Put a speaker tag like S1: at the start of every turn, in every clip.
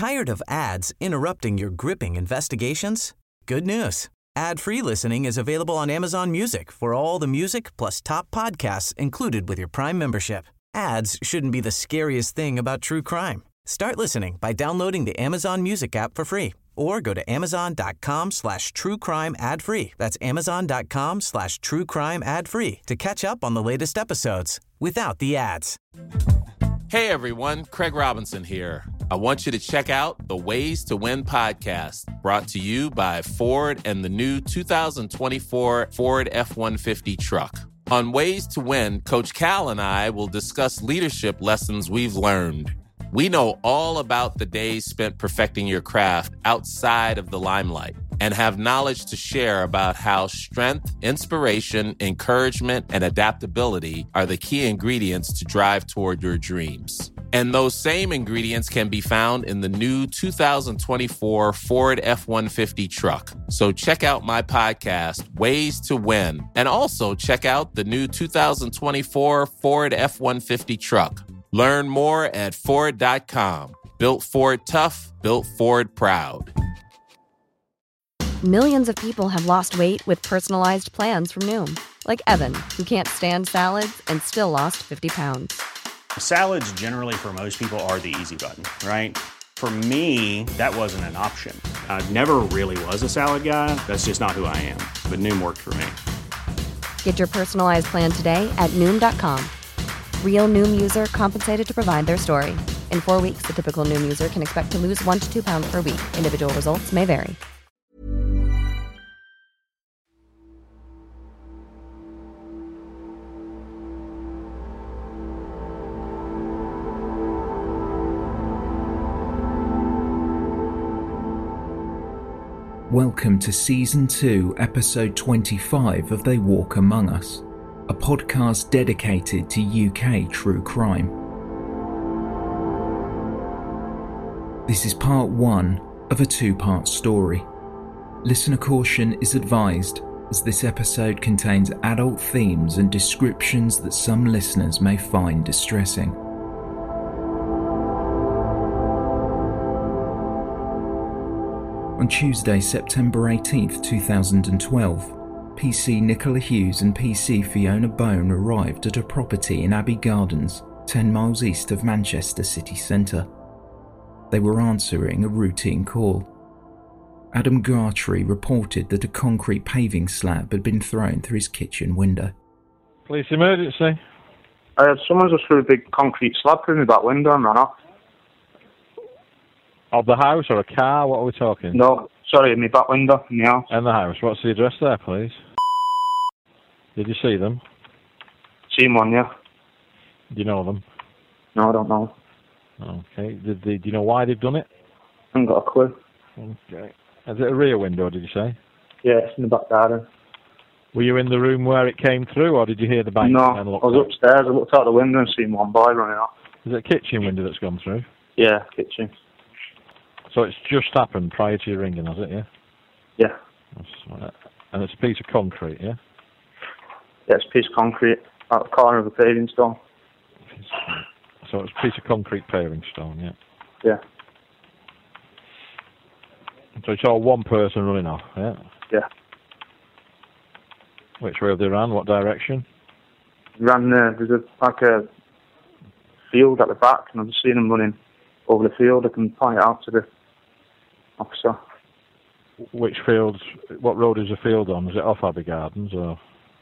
S1: Tired of ads interrupting your gripping investigations? Good news. Ad-free listening is available on Amazon Music for all the music plus top podcasts included with your Prime membership. Ads shouldn't be the scariest thing about true crime. Start listening by downloading the Amazon Music app for free or go to amazon.com/truecrime ad-free. That's amazon.com/truecrime ad-free to catch up on the latest episodes without the ads.
S2: Hey everyone, Craig Robinson here. I want you to check out the Ways to Win podcast, brought to you by Ford and the new 2024 Ford F-150 truck. On Ways to Win, Coach Cal and I will discuss leadership lessons we've learned. We know all about the days spent perfecting your craft outside of the limelight and have knowledge to share about how strength, inspiration, encouragement, and adaptability are the key ingredients to drive toward your dreams. And those same ingredients can be found in the new 2024 Ford F-150 truck. So check out my podcast, Ways to Win, and also check out the new 2024 Ford F-150 truck. Learn more at Ford.com. Built Ford tough, built Ford proud.
S3: Millions of people have lost weight with personalized plans from Noom. Like Evan, who can't stand salads and still lost 50 pounds.
S4: Salads generally for most people are the easy button, right? For me, that wasn't an option. I never really was a salad guy. That's just not who I am. But Noom worked for me.
S3: Get your personalized plan today at Noom.com. Real Noom user compensated to provide their story. In 4 weeks, the typical Noom user can expect to lose 1 to 2 pounds per week. Individual results may vary.
S5: Welcome to Season 2, Episode 25 of They Walk Among Us, a podcast dedicated to UK true crime. This is part 1 of a 2-part story. Listener caution is advised, as this episode contains adult themes and descriptions that some listeners may find distressing. On Tuesday, September 18th, 2012, PC Nicola Hughes and PC Fiona Bone arrived at a property in Abbey Gardens, 10 miles east of Manchester city centre. They were answering a routine call. Adam Gartrey reported that a concrete paving slab had been thrown through his kitchen window.
S6: Police emergency?
S7: Someone just threw a big concrete slab through my back window and ran off.
S6: Of the house or a car? What are we talking?
S7: No, sorry, my back window in the house.
S6: In the house. What's the address there, please? Did you see them?
S7: Seen one, yeah.
S6: Do you know them?
S7: No, I don't know.
S6: Okay. Do you know why they've done it?
S7: I haven't got a clue.
S6: Okay. Is it a rear window, did you say?
S7: Yeah, it's in the back garden.
S6: Were you in the room where it came through, or did you hear the bang?
S7: No, I was upstairs. I looked out the window and seen one boy running off.
S6: Is it a kitchen window that's gone through?
S7: Yeah, kitchen.
S6: So it's just happened prior to your ringing, has it, yeah?
S7: Yeah.
S6: And it's a piece of concrete, yeah?
S7: Yeah, it's a piece of concrete out the corner of a paving stone.
S6: So it's a piece of concrete paving stone, yeah?
S7: Yeah.
S6: So you saw one person running off, yeah?
S7: Yeah.
S6: Which way have they ran? What direction?
S7: Ran there. There's a field at the back, and I've just seen them running over the field. I can point it out to the officer.
S6: Which fields? What road is the field on? Is it off Abbey Gardens or?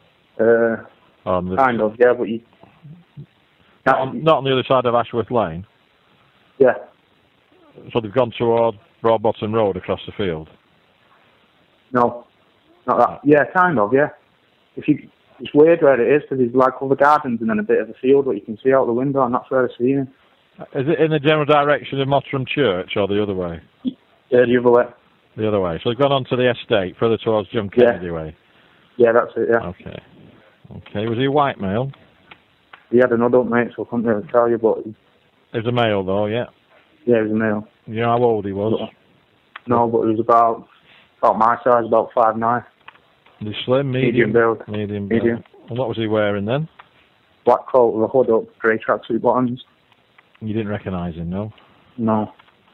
S7: Kind of, yeah, but you.
S6: Not on the other side of Ashworth Lane.
S7: Yeah.
S6: So they've gone toward Broadbottom Road across the field.
S7: No, not that. Yeah, kind of, yeah. It's weird where it is because there's like all the gardens and then a bit of a field what you can see out the window, and that's where I see him.
S6: Is it in the general direction of Mottram Church or the other way?
S7: Yeah, the other way.
S6: The other way. So they've gone onto the estate, further towards John Kennedy way?
S7: Yeah, that's it, yeah.
S6: Okay. Was he a white male?
S7: He had an adult mate, so I couldn't really tell you, but...
S6: He was a male, though, yeah?
S7: Yeah, he was a male.
S6: You know how old he was?
S7: No, but he was about my size, about 5'9".
S6: Was he slim, medium?
S7: Build.
S6: Medium build. And what was he wearing then?
S7: Black coat with a hood up, grey tracksuit bottoms.
S6: You didn't recognise him, no?
S7: No.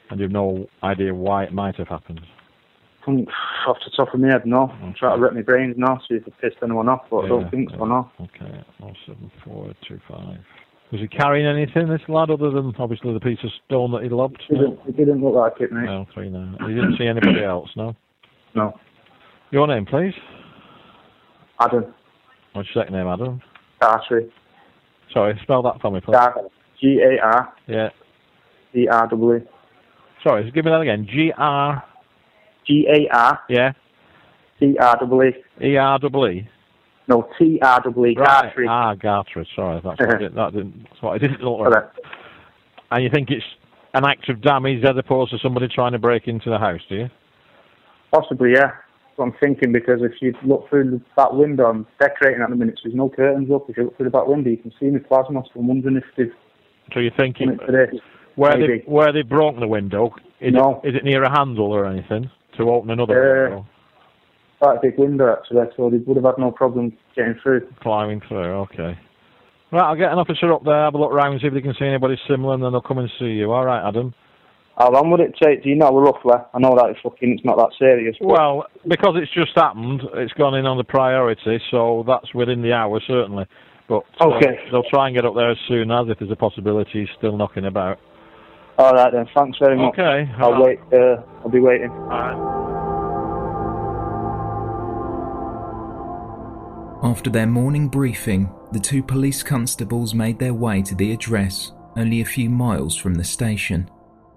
S6: And you've no idea why it might have happened?
S7: Off the top of my head, no. I'm trying to rip my brains now, see if I pissed anyone off, but I don't think so, no.
S6: Okay, 07425. Was he carrying anything, this lad, other than obviously the piece of stone that he lobbed?
S7: It didn't look like it, mate.
S6: No, 39. You didn't see anybody else, no?
S7: No.
S6: Your name, please?
S7: Adam.
S6: What's your second name, Adam?
S7: Gartry.
S6: Sorry, spell that for me, please.
S7: G-A-R.
S6: Yeah.
S7: C-R-W-E.
S6: Sorry, give me that again. G-R...
S7: G-A-R.
S6: Yeah.
S7: T-R-W-E.
S6: E-R-W-E?
S7: No, T-R-W-E.
S6: Right.
S7: Gartry.
S6: Gartry, sorry. That's what I didn't look like. And you think it's an act of damage as opposed to somebody trying to break into the house, do you?
S7: Possibly, yeah. That's what I'm thinking, because if you look through the back window, I'm decorating at the minute, so there's no curtains up. If you look through the back window, you can see my plasma, so I'm wondering if they've...
S6: So you're thinking...
S7: Where
S6: they broke the window, is it near a handle or anything to open another window?
S7: Quite a big window, actually, so they would have had no problem getting through.
S6: Climbing through, okay. Right, I'll get an officer up there, have a look round, see if they can see anybody similar, and then they'll come and see you. All right, Adam?
S7: How long would it take? Do you know roughly? I know that it's not that serious. But...
S6: Well, because it's just happened, it's gone in on the priority, so that's within the hour, certainly. But
S7: okay.
S6: They'll try and get up there as soon as, if there's a possibility he's still knocking about.
S7: All right then, thanks very much.
S6: Okay.
S7: I'll wait. I'll be waiting.
S6: All right.
S5: After their morning briefing, the two police constables made their way to the address, only a few miles from the station.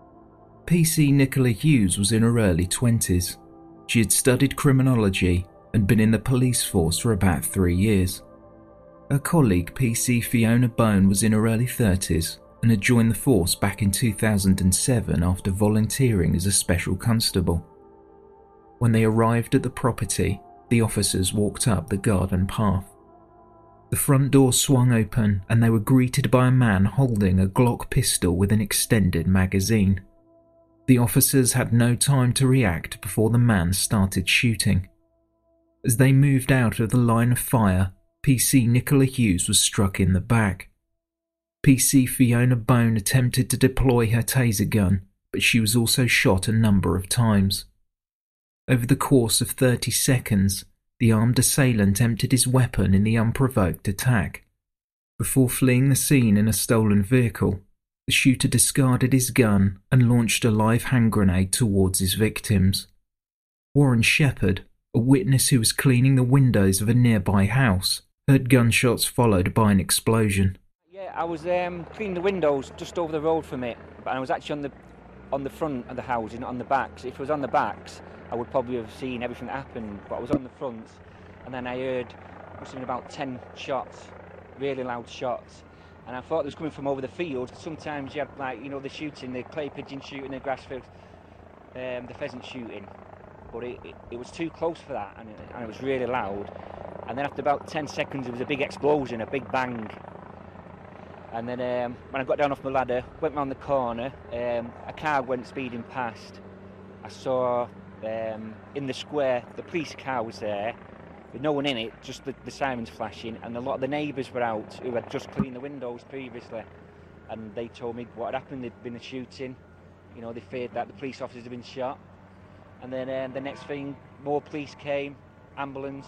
S5: PC Nicola Hughes was in her early 20s. She had studied criminology and been in the police force for about 3 years. Her colleague PC Fiona Bone was in her early 30s and had joined the force back in 2007 after volunteering as a special constable. When they arrived at the property, the officers walked up the garden path. The front door swung open and they were greeted by a man holding a Glock pistol with an extended magazine. The officers had no time to react before the man started shooting. As they moved out of the line of fire, PC Nicola Hughes was struck in the back. PC Fiona Bone attempted to deploy her taser gun, but she was also shot a number of times. Over the course of 30 seconds, the armed assailant emptied his weapon in the unprovoked attack. Before fleeing the scene in a stolen vehicle, the shooter discarded his gun and launched a live hand grenade towards his victims. Warren Shepherd, a witness who was cleaning the windows of a nearby house, heard gunshots followed by an explosion.
S8: Yeah, I was cleaning the windows just over the road from it, but I was actually on the front of the house, not on the backs. If it was on the backs, I would probably have seen everything that happened, but I was on the front, and then I heard about 10 shots, really loud shots, and I thought it was coming from over the field. Sometimes you have, the shooting, the clay pigeon shooting, the grass field, the pheasant shooting, but it was too close for that, and it was really loud. And then after about 10 seconds, there was a big explosion, a big bang. And then when I got down off my ladder, went round the corner, a car went speeding past. I saw in the square, the police car was there, with no one in it, just the sirens flashing, and a lot of the neighbours were out who had just cleaned the windows previously. And they told me what had happened. There'd been a shooting. They feared that the police officers had been shot. And then the next thing, more police came, ambulance,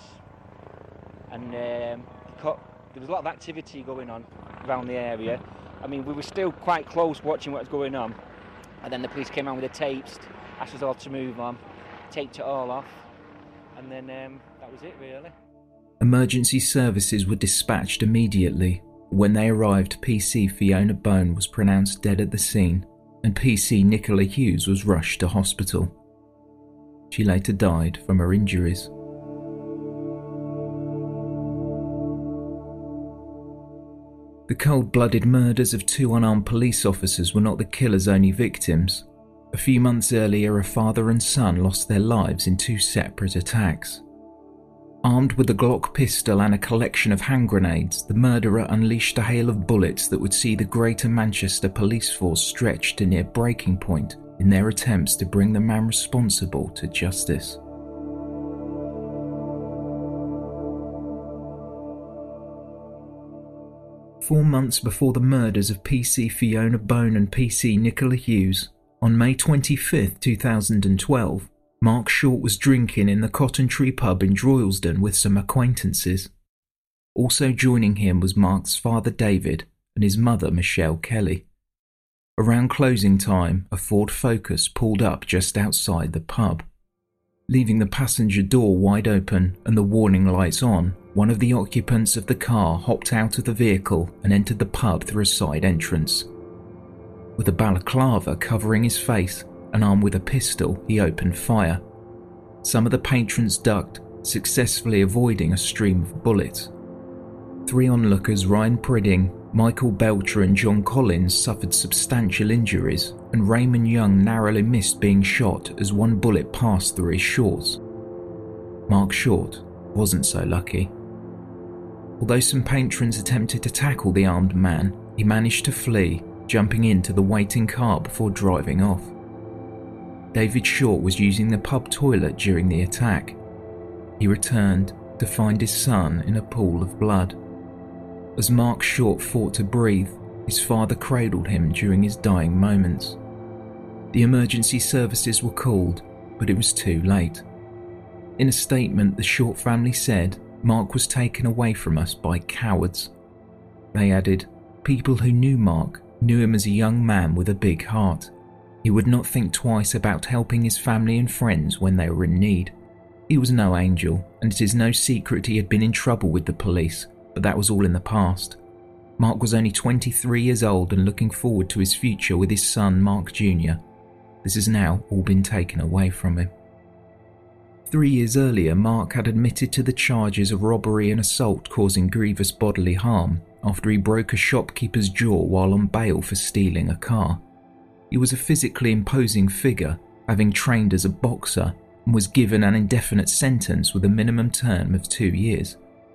S8: and there was a lot of activity going on around the area. I mean, we were still quite close watching what was going on, and then the police came around with the tapes, asked us all to move on, taped it all off, and then that was it really.
S5: Emergency services were dispatched immediately. When they arrived, PC Fiona Bone was pronounced dead at the scene, and PC Nicola Hughes was rushed to hospital. She later died from her injuries. The cold-blooded murders of two unarmed police officers were not the killer's only victims. A few months earlier, a father and son lost their lives in two separate attacks. Armed with a Glock pistol and a collection of hand grenades, the murderer unleashed a hail of bullets that would see the Greater Manchester police force stretched to near breaking point in their attempts to bring the man responsible to justice. "4 months before the murders of PC Fiona Bone and PC Nicola Hughes, On May 25, 2012, Mark Short was drinking in the Cotton Tree pub in Droylsden with some acquaintances. Also joining him was Mark's father David and his mother Michelle Kelly. Around closing time, a Ford Focus pulled up just outside the pub. Leaving the passenger door wide open and the warning lights on, one of the occupants of the car hopped out of the vehicle and entered the pub through a side entrance. With a balaclava covering his face and armed with a pistol, he opened fire. Some of the patrons ducked, successfully avoiding a stream of bullets. 3 onlookers, Ryan Pridding, Michael Belcher and John Collins, suffered substantial injuries, and Raymond Young narrowly missed being shot as one bullet passed through his shorts. Mark Short wasn't so lucky. Although some patrons attempted to tackle the armed man, he managed to flee, jumping into the waiting car before driving off. David Short was using the pub toilet during the attack. He returned to find his son in a pool of blood. As Mark Short fought to breathe, his father cradled him during his dying moments. The emergency services were called, but it was too late. In a statement, the Short family said Mark was taken away from us by cowards. They added, people who knew Mark knew him as a young man with a big heart. He would not think twice about helping his family and friends when they were in need. He was no angel, and it is no secret he had been in trouble with the police, but that was all in the past. Mark was only 23 years old and looking forward to his future with his son Mark Jr. This has now all been taken away from him. 3 years earlier, Mark had admitted to the charges of robbery and assault causing grievous bodily harm after he broke a shopkeeper's jaw while on bail for stealing a car. He was a physically imposing figure, having trained as a boxer, and was given an indefinite sentence with a minimum term of 2 years.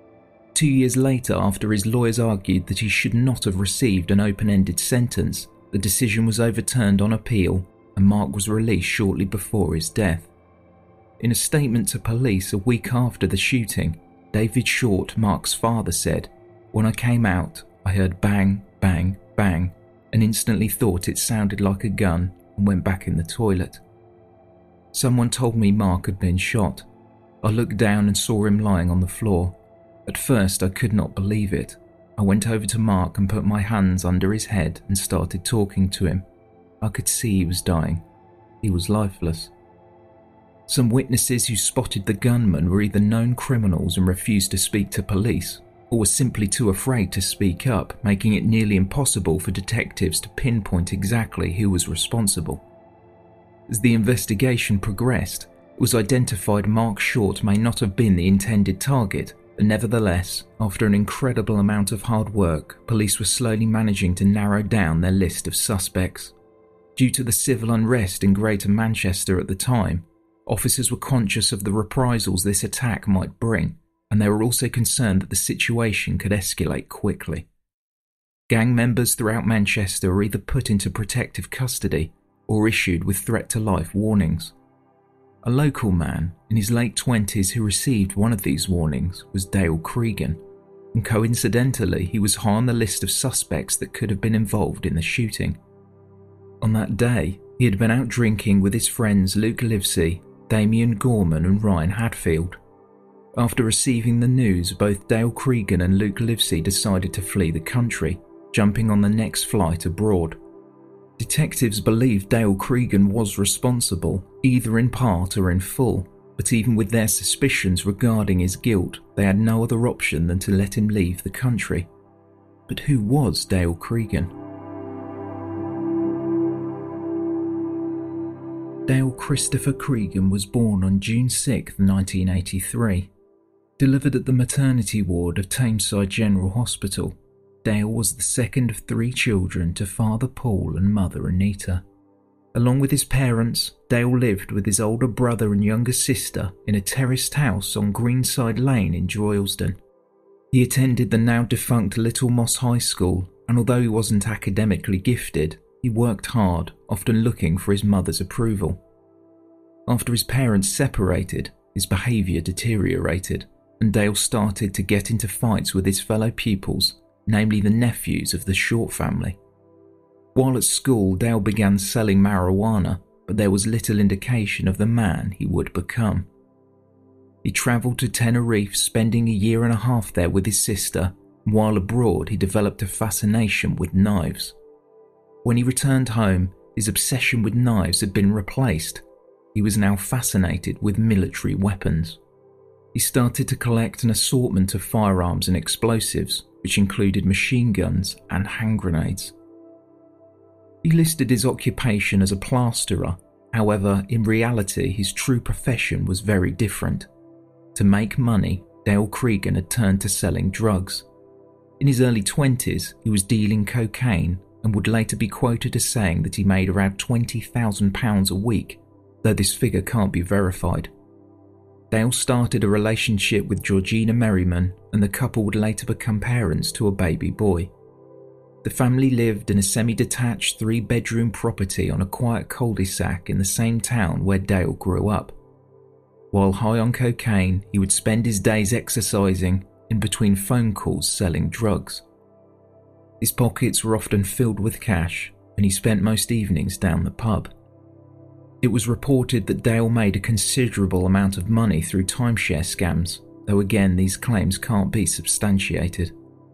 S5: 2 years later, after his lawyers argued that he should not have received an open-ended sentence, the decision was overturned on appeal and Mark was released shortly before his death. In a statement to police a week after the shooting, David Short, Mark's father, said, "When I came out, I heard bang, bang, bang, and instantly thought it sounded like a gun and went back in the toilet. Someone told me Mark had been shot. I looked down and saw him lying on the floor. At first I could not believe it. I went over to Mark and put my hands under his head and started talking to him. I could see he was dying. He was lifeless." Some witnesses who spotted the gunman were either known criminals and refused to speak to police, or were simply too afraid to speak up, making it nearly impossible for detectives to pinpoint exactly who was responsible. As the investigation progressed, it was identified Mark Short may not have been the intended target, but nevertheless, after an incredible amount of hard work, police were slowly managing to narrow down their list of suspects. Due to the civil unrest in Greater Manchester at the time, officers were conscious of the reprisals this attack might bring, and they were also concerned that the situation could escalate quickly. Gang members throughout Manchester were either put into protective custody or issued with threat-to-life warnings. A local man in his late 20s who received one of these warnings was Dale Cregan, and coincidentally he was high on the list of suspects that could have been involved in the shooting. On that day, he had been out drinking with his friends Luke Livesey, Damien Gorman and Ryan Hadfield. After receiving the news, both Dale Cregan and Luke Livesey decided to flee the country, jumping on the next flight abroad. Detectives believed Dale Cregan was responsible, either in part or in full, but even with their suspicions regarding his guilt, they had no other option than to let him leave the country. But who was Dale Cregan? Dale Christopher Cregan was born on June 6, 1983. Delivered at the maternity ward of Tameside General Hospital, Dale was the second of 3 children to Father Paul and Mother Anita. Along with his parents, Dale lived with his older brother and younger sister in a terraced house on Greenside Lane in Droylsden. He attended the now defunct Little Moss High School, and although he wasn't academically gifted, he worked hard, often looking for his mother's approval. After his parents separated, his behaviour deteriorated, and Dale started to get into fights with his fellow pupils, namely the nephews of the Short family. While at school, Dale began selling marijuana, but there was little indication of the man he would become. He travelled to Tenerife, spending a year and a half there with his sister. While abroad, he developed a fascination with knives. When he returned home, his obsession with knives had been replaced. He was now fascinated with military weapons. He started to collect an assortment of firearms and explosives, which included machine guns and hand grenades. He listed his occupation as a plasterer. However, in reality, his true profession was very different. To make money, Dale Cregan had turned to selling drugs. In his early 20s, he was dealing cocaine and would later be quoted as saying that he made around £20,000 a week, though this figure can't be verified. Dale started a relationship with Georgina Merriman, and the couple would later become parents to a baby boy. The family lived in a semi-detached 3-bedroom property on a quiet cul-de-sac in the same town where Dale grew up. While high on cocaine, he would spend his days exercising, in between phone calls selling drugs. His pockets were often filled with cash, and he spent most evenings down the pub. It was reported that Dale made a considerable amount of money through timeshare scams, though again these claims can't be substantiated.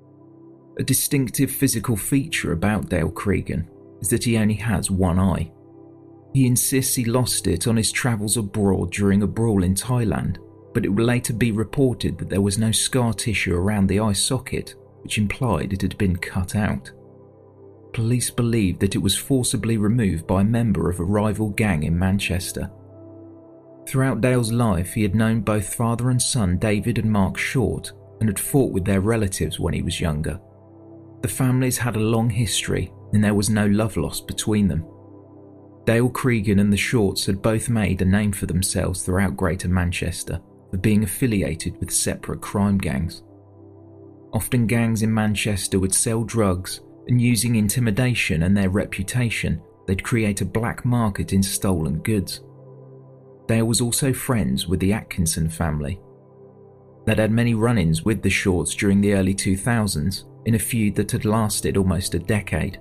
S5: A distinctive physical feature about Dale Cregan is that he only has one eye. He insists he lost it on his travels abroad during a brawl in Thailand, but it would later be reported that there was no scar tissue around the eye socket, which implied it had been cut out. Police believed that it was forcibly removed by a member of a rival gang in Manchester. Throughout Dale's life, he had known both father and son David and Mark Short and had fought with their relatives when he was younger. The families had a long history and there was no love lost between them. Dale Cregan and the Shorts had both made a name for themselves throughout Greater Manchester for being affiliated with separate crime gangs. Often gangs in Manchester would sell drugs, and using intimidation and their reputation, they'd create a black market in stolen goods. Dale was also friends with the Atkinson family. They'd had many run-ins with the Shorts during the early 2000s in a feud that had lasted almost a decade.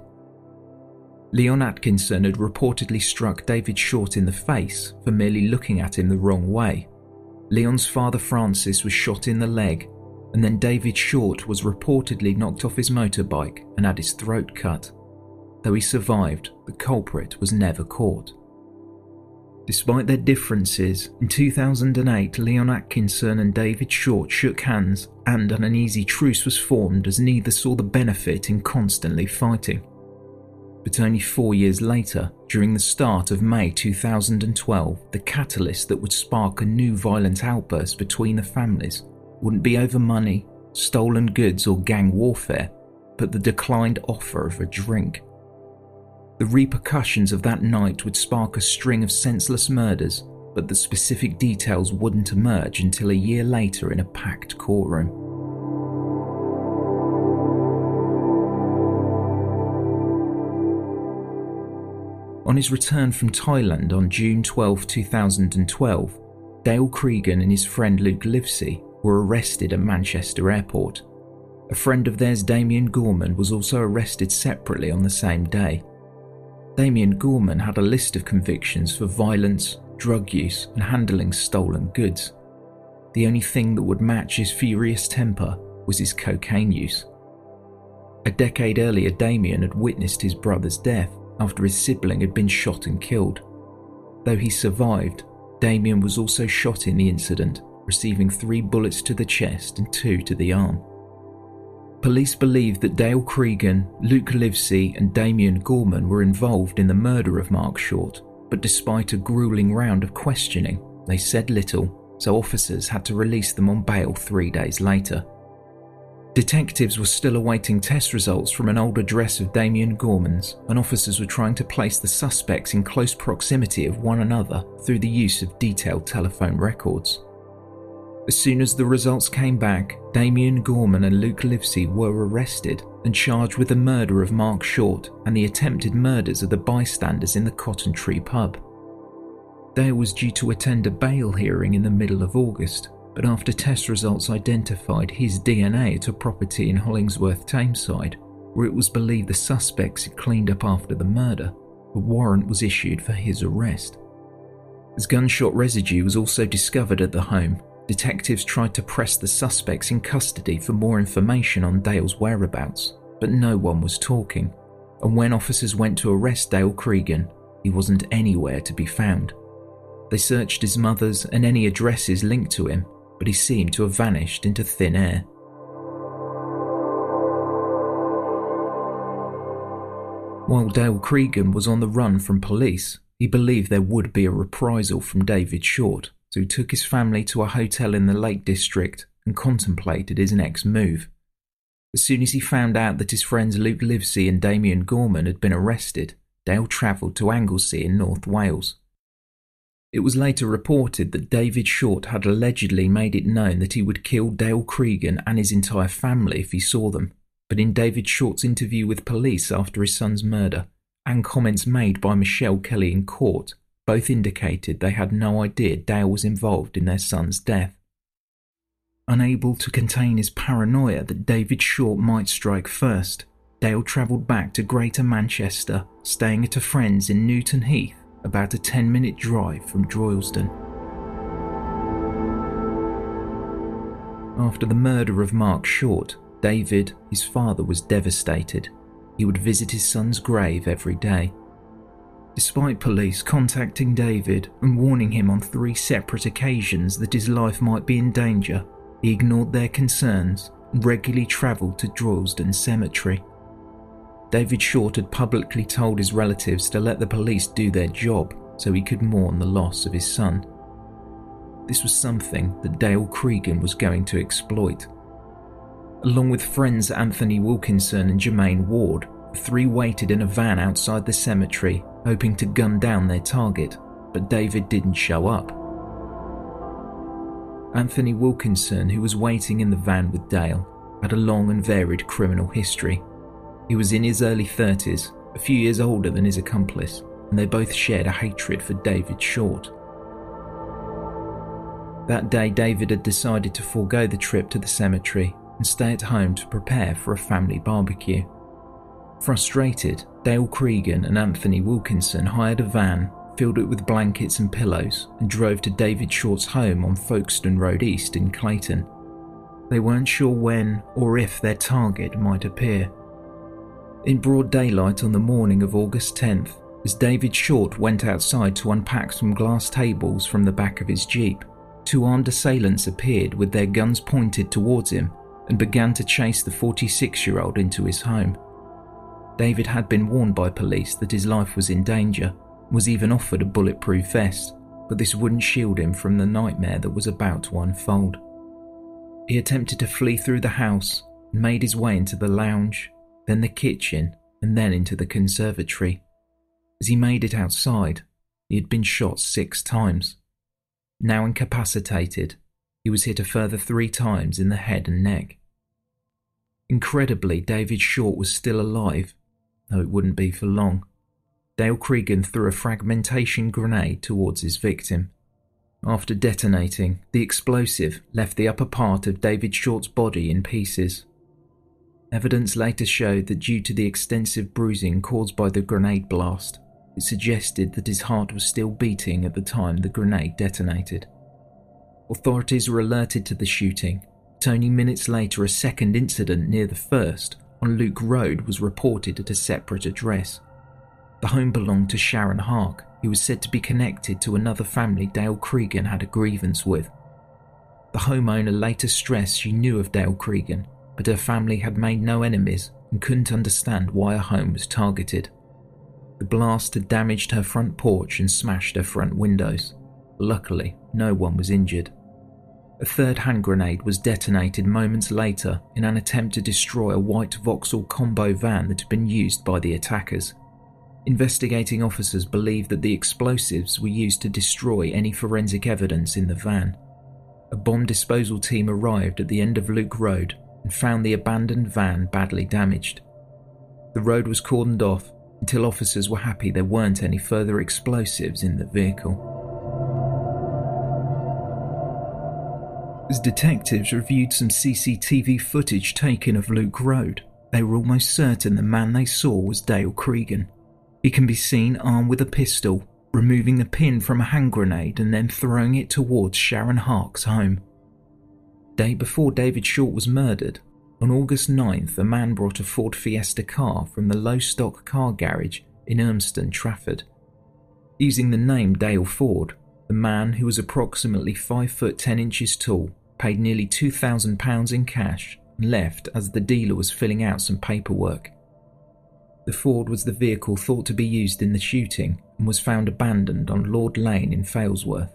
S5: Leon Atkinson had reportedly struck David Short in the face for merely looking at him the wrong way. Leon's father Francis was shot in the leg, and then David Short was reportedly knocked off his motorbike and had his throat cut. Though he survived, the culprit was never caught. Despite their differences, in 2008 Leon Atkinson and David Short shook hands and an uneasy truce was formed as neither saw the benefit in constantly fighting. But only 4 years later, during the start of May 2012, the catalyst that would spark a new violent outburst between the families wouldn't be over money, stolen goods or gang warfare, but the declined offer of a drink. The repercussions of that night would spark a string of senseless murders, but the specific details wouldn't emerge until a year later in a packed courtroom. On his return from Thailand on June 12, 2012, Dale Cregan and his friend Luke Livesey were arrested at Manchester Airport. A friend of theirs, Damien Gorman, was also arrested separately on the same day. Damien Gorman had a list of convictions for violence, drug use and handling stolen goods. The only thing that would match his furious temper was his cocaine use. A decade earlier, Damien had witnessed his brother's death after his sibling had been shot and killed. Though he survived, Damien was also shot in the incident, receiving 3 bullets to the chest and 2 to the arm. Police believed that Dale Cregan, Luke Livesey and Damien Gorman were involved in the murder of Mark Short, but despite a grueling round of questioning, they said little, so officers had to release them on bail 3 days later. Detectives were still awaiting test results from an old address of Damien Gorman's, and officers were trying to place the suspects in close proximity of one another through the use of detailed telephone records. As soon as the results came back, Damien Gorman and Luke Livesey were arrested and charged with the murder of Mark Short and the attempted murders of the bystanders in the Cotton Tree pub. Dale was due to attend a bail hearing in the middle of August, but after test results identified his DNA at a property in Hollingsworth, Tameside, where it was believed the suspects had cleaned up after the murder. A warrant was issued for his arrest. As gunshot residue was also discovered at the home, detectives tried to press the suspects in custody for more information on Dale's whereabouts, but no one was talking, and when officers went to arrest Dale Cregan, he wasn't anywhere to be found. They searched his mother's and any addresses linked to him, but he seemed to have vanished into thin air. While Dale Cregan was on the run from police, he believed there would be a reprisal from David Short, so he took his family to a hotel in the Lake District and contemplated his next move. As soon as he found out that his friends Luke Livesey and Damien Gorman had been arrested, Dale travelled to Anglesey in North Wales. It was later reported that David Short had allegedly made it known that he would kill Dale Cregan and his entire family if he saw them, but in David Short's interview with police after his son's murder, and comments made by Michelle Kelly in court, both indicated they had no idea Dale was involved in their son's death. Unable to contain his paranoia that David Short might strike first, Dale travelled back to Greater Manchester, staying at a friend's in Newton Heath, about a 10-minute drive from Droylsden. After the murder of Mark Short, David, his father, was devastated. He would visit his son's grave every day. Despite police contacting David and warning him on 3 separate occasions that his life might be in danger, he ignored their concerns and regularly travelled to Droylsden Cemetery. David Short had publicly told his relatives to let the police do their job so he could mourn the loss of his son. This was something that Dale Cregan was going to exploit. Along with friends Anthony Wilkinson and Jermaine Ward, the 3 waited in a van outside the cemetery, hoping to gun down their target, but David didn't show up. Anthony Wilkinson, who was waiting in the van with Dale, had a long and varied criminal history. He was in his early 30s, a few years older than his accomplice, and they both shared a hatred for David Short. That day, David had decided to forego the trip to the cemetery and stay at home to prepare for a family barbecue. Frustrated, Dale Cregan and Anthony Wilkinson hired a van, filled it with blankets and pillows, and drove to David Short's home on Folkestone Road East in Clayton. They weren't sure when or if their target might appear. In broad daylight on the morning of August 10th, as David Short went outside to unpack some glass tables from the back of his Jeep, 2 armed assailants appeared with their guns pointed towards him and began to chase the 46-year-old into his home. David had been warned by police that his life was in danger, was even offered a bulletproof vest, but this wouldn't shield him from the nightmare that was about to unfold. He attempted to flee through the house and made his way into the lounge, then the kitchen, and then into the conservatory. As he made it outside, he had been shot 6 times. Now incapacitated, he was hit a further 3 times in the head and neck. Incredibly, David Short was still alive, though it wouldn't be for long. Dale Cregan threw a fragmentation grenade towards his victim. After detonating, the explosive left the upper part of David Short's body in pieces. Evidence later showed that due to the extensive bruising caused by the grenade blast, it suggested that his heart was still beating at the time the grenade detonated. Authorities were alerted to the shooting, but only minutes later a second incident near the first, on Luke Road, was reported at a separate address. The home belonged to Sharon Hark, who was said to be connected to another family Dale Cregan had a grievance with. The homeowner later stressed she knew of Dale Cregan, but her family had made no enemies and couldn't understand why her home was targeted. The blast had damaged her front porch and smashed her front windows. Luckily, no one was injured. A third hand grenade was detonated moments later in an attempt to destroy a white Vauxhall combo van that had been used by the attackers. Investigating officers believed that the explosives were used to destroy any forensic evidence in the van. A bomb disposal team arrived at the end of Luke Road and found the abandoned van badly damaged. The road was cordoned off until officers were happy there weren't any further explosives in the vehicle. As detectives reviewed some CCTV footage taken of Luke Road, They were almost certain the man they saw was Dale Cregan. He can be seen armed with a pistol, removing the pin from a hand grenade and then throwing it towards Sharon Hark's home. Day before David Short was murdered, on August 9th, a man brought a Ford Fiesta car from the Lostock car garage in Urmston, Trafford. Using the name Dale Ford, the man, who was approximately 5 foot 10 inches tall, paid nearly £2,000 in cash and left as the dealer was filling out some paperwork. The Ford was the vehicle thought to be used in the shooting and was found abandoned on Lord Lane in Failsworth.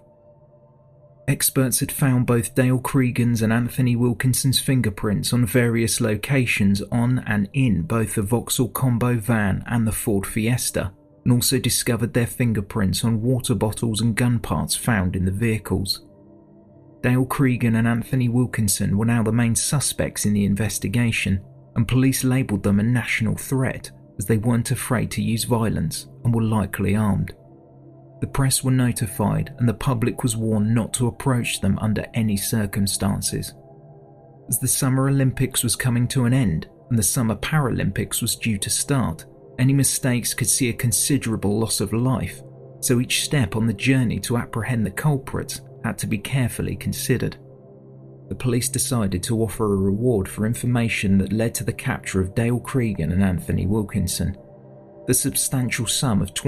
S5: Experts had found both Dale Cregan's and Anthony Wilkinson's fingerprints on various locations on and in both the Vauxhall Combo van and the Ford Fiesta, and also discovered their fingerprints on water bottles and gun parts found in the vehicles. Dale Cregan and Anthony Wilkinson were now the main suspects in the investigation, and police labelled them a national threat as they weren't afraid to use violence and were likely armed. The press were notified and the public was warned not to approach them under any circumstances. As the Summer Olympics was coming to an end and the Summer Paralympics was due to start, any mistakes could see a considerable loss of life, so each step on the journey to apprehend the culprits had to be carefully considered. The police decided to offer a reward for information that led to the capture of Dale Cregan and Anthony Wilkinson. The substantial sum of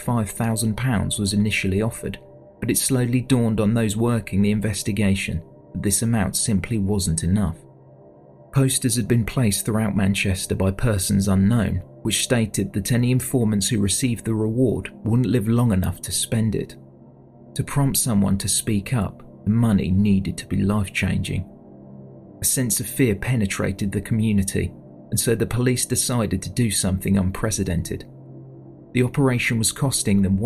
S5: £25,000 was initially offered, but it slowly dawned on those working the investigation that this amount simply wasn't enough. Posters had been placed throughout Manchester by persons unknown, which stated that any informants who received the reward wouldn't live long enough to spend it. To prompt someone to speak up, the money needed to be life-changing. A sense of fear penetrated the community, and so the police decided to do something unprecedented. The operation was costing them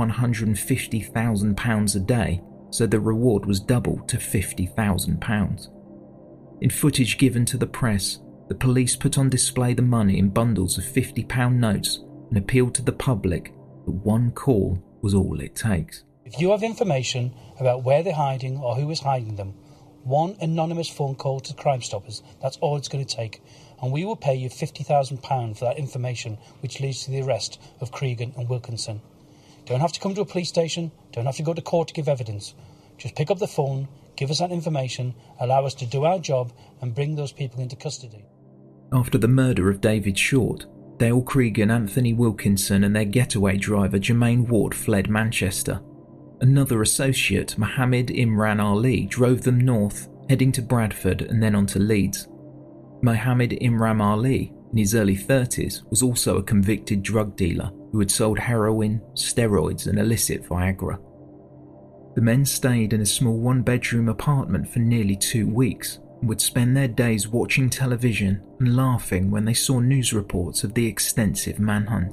S5: £150,000 a day, so the reward was doubled to £50,000. In footage given to the press, the police put on display the money in bundles of £50 notes and appealed to the public that one call was all it takes.
S9: If you have information about where they're hiding or who is hiding them, one anonymous phone call to Crime Stoppers, that's all it's going to take, and we will pay you £50,000 for that information, which leads to the arrest of Cregan and Wilkinson. Don't have to come to a police station, don't have to go to court to give evidence. Just pick up the phone, give us that information, allow us to do our job and bring those people into custody.
S5: After the murder of David Short, Dale Cregan, Anthony Wilkinson and their getaway driver Jermaine Ward fled Manchester. Another associate, Mohammed Imran Ali, drove them north, heading to Bradford and then on to Leeds. Mohammed Imran Ali, in his early 30s, was also a convicted drug dealer who had sold heroin, steroids and illicit Viagra. The men stayed in a small one-bedroom apartment for nearly 2 weeks and would spend their days watching television and laughing when they saw news reports of the extensive manhunt.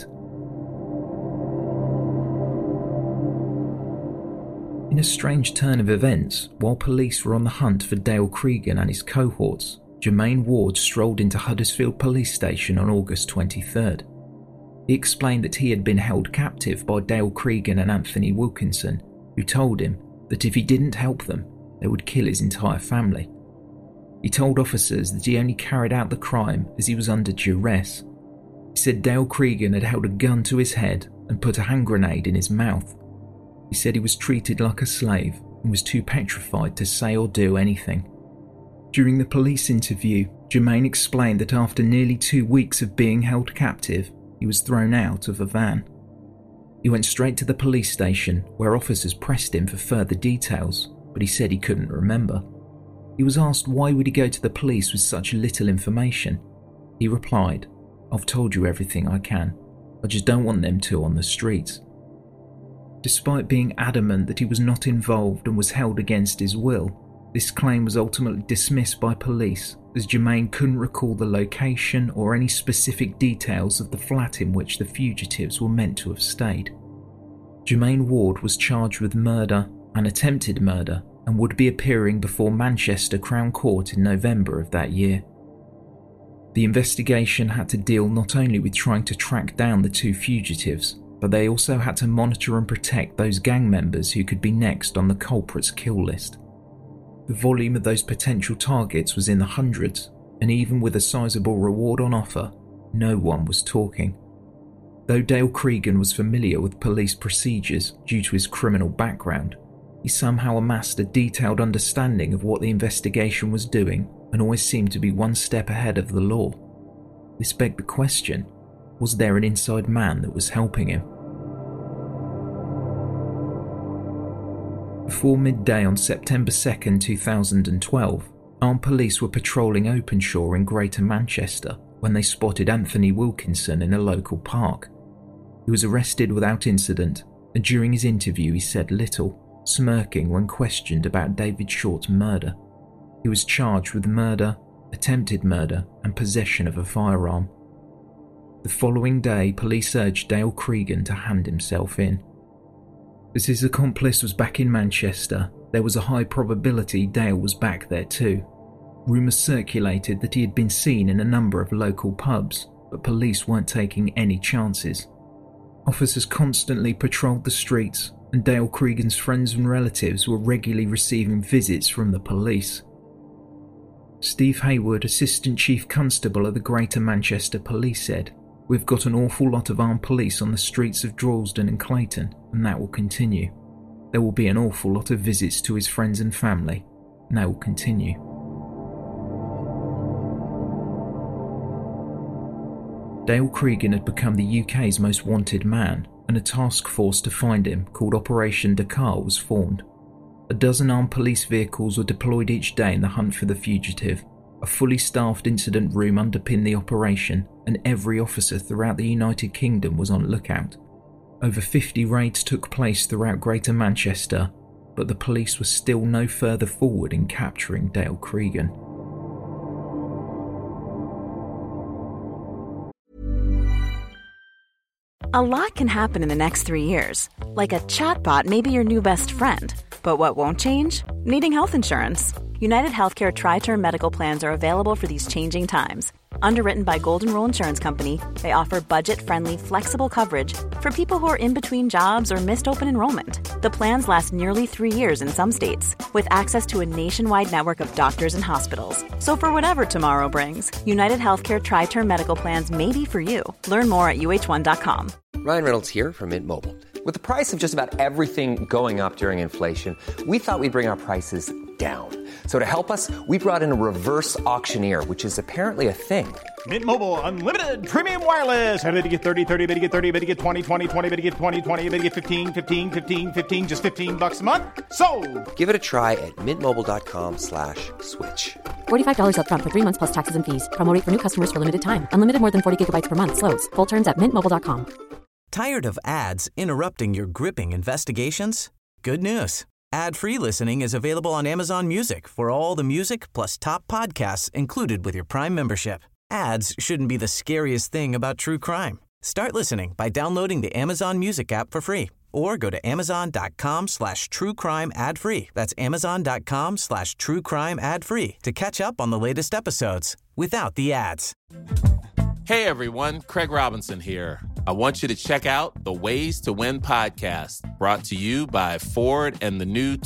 S5: In a strange turn of events, while police were on the hunt for Dale Cregan and his cohorts, Jermaine Ward strolled into Huddersfield Police Station on August 23rd. He explained that he had been held captive by Dale Cregan and Anthony Wilkinson, who told him that if he didn't help them, they would kill his entire family. He told officers that he only carried out the crime as he was under duress. He said Dale Cregan had held a gun to his head and put a hand grenade in his mouth. He said he was treated like a slave and was too petrified to say or do anything. During the police interview, Jermaine explained that after nearly 2 weeks of being held captive, he was thrown out of a van. He went straight to the police station, where officers pressed him for further details, but he said he couldn't remember. He was asked why would he go to the police with such little information. He replied, "I've told you everything I can. I just don't want them to on the streets." Despite being adamant that he was not involved and was held against his will, this claim was ultimately dismissed by police, as Jermaine couldn't recall the location or any specific details of the flat in which the fugitives were meant to have stayed. Jermaine Ward was charged with murder and attempted murder and would be appearing before Manchester Crown Court in November of that year. The investigation had to deal not only with trying to track down the two fugitives, but they also had to monitor and protect those gang members who could be next on the culprits' kill list. The volume of those potential targets was in the hundreds, and even with a sizable reward on offer, No one was talking. Though Dale Cregan was familiar with police procedures due to his criminal background, he somehow amassed a detailed understanding of what the investigation was doing and always seemed to be one step ahead of the law. This begged the question, was there an inside man that was helping him? Before midday on September 2nd, 2012, armed police were patrolling Openshaw in Greater Manchester when they spotted Anthony Wilkinson in a local park. He was arrested without incident, and during his interview he said little, smirking when questioned about David Short's murder. He was charged with murder, attempted murder, and possession of a firearm. The following day, police urged Dale Cregan to hand himself in. As his accomplice was back in Manchester, there was a high probability Dale was back there too. Rumours circulated that he had been seen in a number of local pubs, but police weren't taking any chances. Officers constantly patrolled the streets, and Dale Cregan's friends and relatives were regularly receiving visits from the police. Steve Hayward, Assistant Chief Constable of the Greater Manchester Police, said, "We've got an awful lot of armed police on the streets of Droylsden and Clayton, and that will continue. There will be an awful lot of visits to his friends and family, and that will continue." Dale Cregan had become the UK's most wanted man, and a task force to find him, called Operation Dakar, was formed. A dozen armed police vehicles were deployed each day in the hunt for the fugitive. A fully staffed incident room underpinned the operation, and every officer throughout the United Kingdom was on lookout. Over 50 raids took place throughout Greater Manchester, but the police were still no further forward in capturing Dale Cregan.
S10: A lot can happen in the next 3 years. Like a chatbot may be your new best friend. But what won't change? Needing health insurance. United Healthcare Tri-Term Medical Plans are available for these changing times. Underwritten by Golden Rule Insurance Company, they offer budget-friendly, flexible coverage for people who are in between jobs or missed open enrollment. The plans last nearly 3 years in some states, with access to a nationwide network of doctors and hospitals. So for whatever tomorrow brings, United Healthcare Tri-Term Medical Plans may be for you. Learn more at uh1.com.
S11: Ryan Reynolds here from Mint Mobile. With the price of just about everything going up during inflation, we thought we'd bring our prices down. So to help us, we brought in a reverse auctioneer, which is apparently a thing.
S12: Mint Mobile Unlimited Premium Wireless. How to get 30, 30, bit to get 30, bit to get 20, 20, 20, bit to get 20, 20, bit to get 15, 15, 15, 15, just $15 a month? Sold!
S11: Give it a try at mintmobile.com/switch.
S13: $45 up front for 3 months plus taxes and fees. Promo rate for new customers for limited time. Unlimited more than 40 gigabytes per month. Slows full terms at mintmobile.com.
S1: Tired of ads interrupting your gripping investigations? Good news. Ad-free listening is available on Amazon Music for all the music plus top podcasts included with your Prime membership. Ads shouldn't be the scariest thing about true crime. Start listening by downloading the Amazon Music app for free or go to amazon.com/truecrime ad-free. That's amazon.com/truecrime ad-free to catch up on the latest episodes without the ads.
S2: Hey everyone, Craig Robinson here. I want you to check out the Ways to Win podcast, brought to you by Ford and the new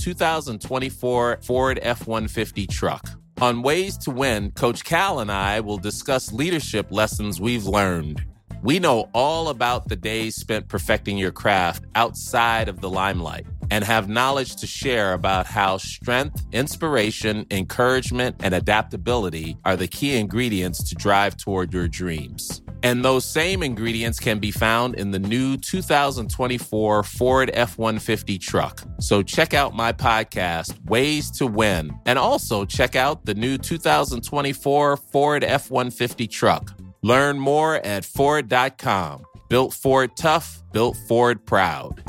S2: 2024 Ford F-150 truck. On Ways to Win, Coach Cal and I will discuss leadership lessons we've learned. We know all about the days spent perfecting your craft outside of the limelight and have knowledge to share about how strength, inspiration, encouragement, and adaptability are the key ingredients to drive toward your dreams. And those same ingredients can be found in the new 2024 Ford F-150 truck. So check out my podcast, Ways to Win, and also check out the new 2024 Ford F-150 truck. Learn more at Ford.com. Built Ford tough, built Ford proud.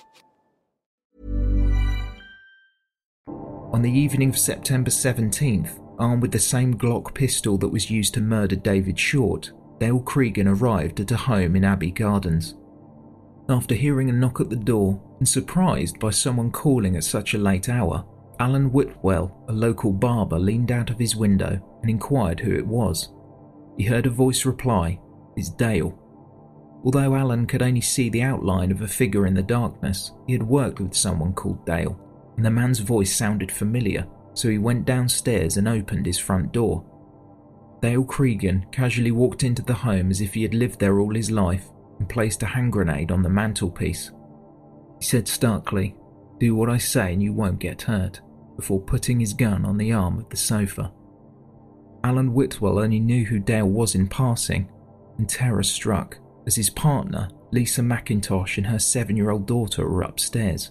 S5: On the evening of September 17th, armed with the same Glock pistol that was used to murder David Short, Dale Cregan arrived at a home in Abbey Gardens. After hearing a knock at the door and surprised by someone calling at such a late hour, Alan Whitwell, a local barber, leaned out of his window and inquired who it was. He heard a voice reply, "It's Dale." Although Alan could only see the outline of a figure in the darkness, he had worked with someone called Dale, and the man's voice sounded familiar, so he went downstairs and opened his front door. Dale Cregan casually walked into the home as if he had lived there all his life and placed a hand grenade on the mantelpiece. He said starkly, "Do what I say and you won't get hurt," before putting his gun on the arm of the sofa. Alan Whitwell only knew who Dale was in passing, and terror struck as his partner, Lisa McIntosh, and her 7-year-old daughter were upstairs.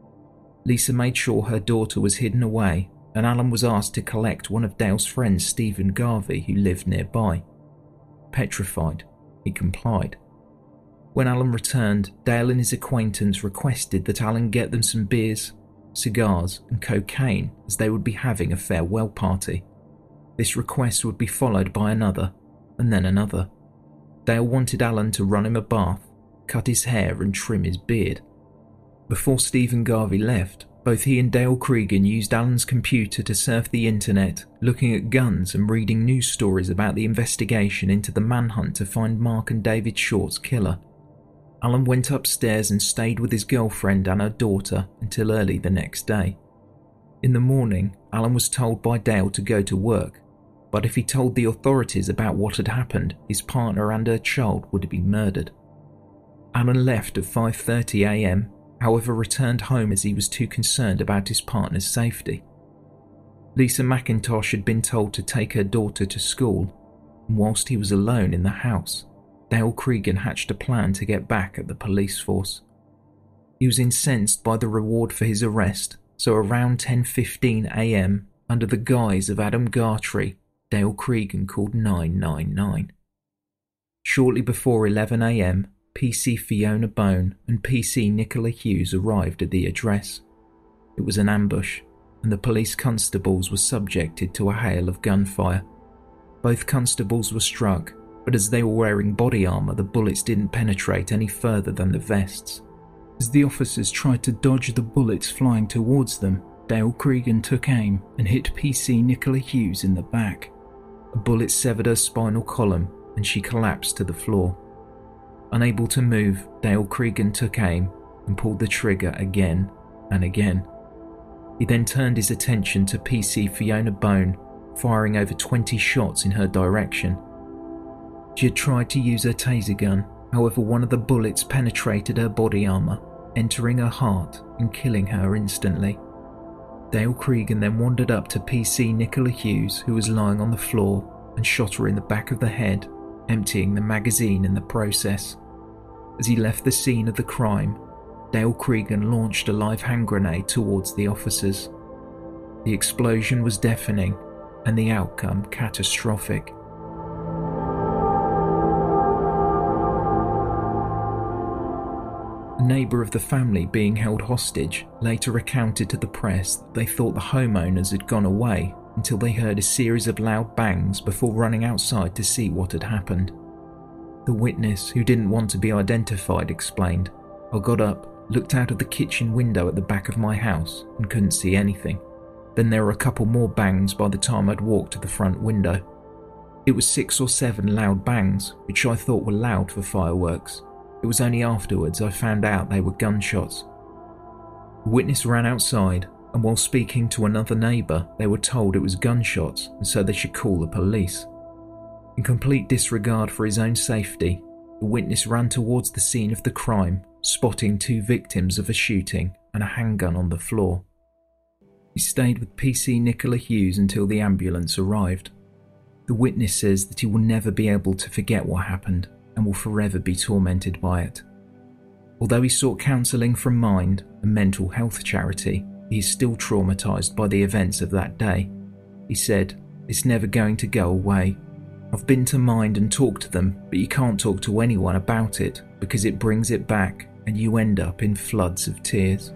S5: Lisa made sure her daughter was hidden away, and Alan was asked to collect one of Dale's friends, Stephen Garvey, who lived nearby. Petrified, he complied. When Alan returned, Dale and his acquaintance requested that Alan get them some beers, cigars, and cocaine, as they would be having a farewell party. This request would be followed by another, and then another. Dale wanted Alan to run him a bath, cut his hair, and trim his beard. Before Stephen Garvey left, both he and Dale Cregan used Alan's computer to surf the internet, looking at guns and reading news stories about the investigation into the manhunt to find Mark and David Short's killer. Alan went upstairs and stayed with his girlfriend and her daughter until early the next day. In the morning, Alan was told by Dale to go to work, but if he told the authorities about what had happened, his partner and her child would be murdered. Alan left at 5:30 a.m, however returned home as he was too concerned about his partner's safety. Lisa McIntosh had been told to take her daughter to school, and whilst he was alone in the house, Dale Cregan hatched a plan to get back at the police force. He was incensed by the reward for his arrest, so around 10:15 a.m, under the guise of Adam Gartrey, Dale Cregan called 999. Shortly before 11 a.m, PC Fiona Bone and PC Nicola Hughes arrived at the address. It was an ambush, and the police constables were subjected to a hail of gunfire. Both constables were struck, but as they were wearing body armour, the bullets didn't penetrate any further than the vests. As the officers tried to dodge the bullets flying towards them, Dale Cregan took aim and hit PC Nicola Hughes in the back. A bullet severed her spinal column and she collapsed to the floor. Unable to move, Dale Cregan took aim and pulled the trigger again and again. He then turned his attention to PC Fiona Bone, firing over 20 shots in her direction. She had tried to use her taser gun, however one of the bullets penetrated her body armour, entering her heart and killing her instantly. Dale Cregan then wandered up to PC Nicola Hughes, who was lying on the floor, and shot her in the back of the head, emptying the magazine in the process. As he left the scene of the crime, Dale Cregan launched a live hand grenade towards the officers. The explosion was deafening, and the outcome catastrophic. A neighbour of the family being held hostage later recounted to the press that they thought the homeowners had gone away until they heard a series of loud bangs before running outside to see what had happened. The witness, who didn't want to be identified, explained, "I got up, looked out of the kitchen window at the back of my house and couldn't see anything. Then there were a couple more bangs by the time I'd walked to the front window. It was 6 or 7 loud bangs, which I thought were loud for fireworks. It was only afterwards I found out they were gunshots." The witness ran outside, and while speaking to another neighbour, they were told it was gunshots and so they should call the police. In complete disregard for his own safety, the witness ran towards the scene of the crime, spotting 2 victims of a shooting and a handgun on the floor. He stayed with PC Nicola Hughes until the ambulance arrived. The witness says that he will never be able to forget what happened and will forever be tormented by it. Although he sought counselling from Mind, a mental health charity, he is still traumatised by the events of that day. He said, "It's never going to go away. I've been to Mind and talked to them, but you can't talk to anyone about it because it brings it back and you end up in floods of tears."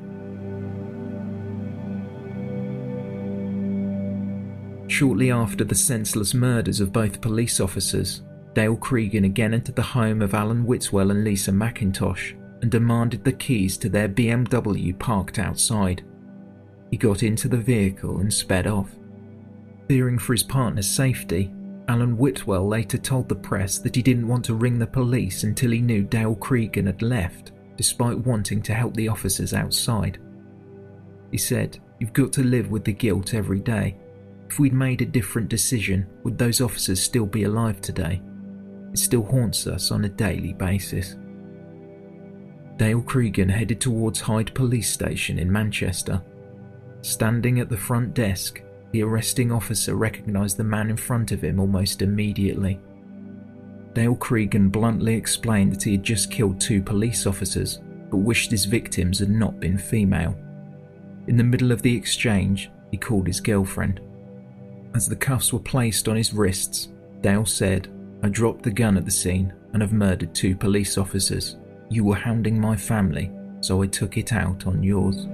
S5: Shortly after the senseless murders of both police officers, Dale Cregan again entered the home of Alan Whitwell and Lisa McIntosh and demanded the keys to their BMW parked outside. He got into the vehicle and sped off. Fearing for his partner's safety, Alan Whitwell later told the press that he didn't want to ring the police until he knew Dale Cregan had left, despite wanting to help the officers outside. He said, "You've got to live with the guilt every day. If we'd made a different decision, would those officers still be alive today? It still haunts us on a daily basis. Dale Cregan headed towards Hyde Police Station in Manchester. Standing at the front desk, the arresting officer recognised the man in front of him almost immediately. Dale Cregan bluntly explained that he had just killed 2 police officers, but wished his victims had not been female. In the middle of the exchange, he called his girlfriend. As the cuffs were placed on his wrists, Dale said, "I dropped the gun at the scene and have murdered 2 police officers. You were hounding my family, so I took it out on yours."